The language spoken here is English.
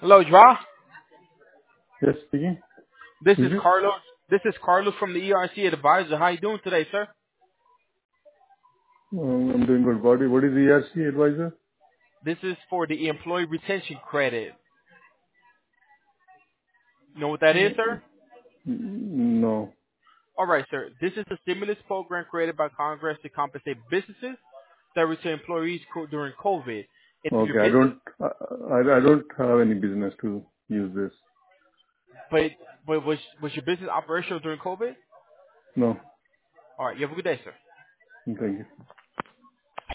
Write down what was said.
Hello, Dra. Yes, speaking. This Is is it? Carlos. This is Carlos from the ERC Advisor. How you doing today, sir? I'm doing good. What is ERC advisor? This is for the Employee Retention Credit. You know what that is, sir? No. All right, sir. This is a stimulus program created by Congress to compensate businesses that return employees during COVID. If your Okay. I business, don't. I don't have any business to use this. but was your business operational during COVID? No. All right. You have a good day, sir. Thank you.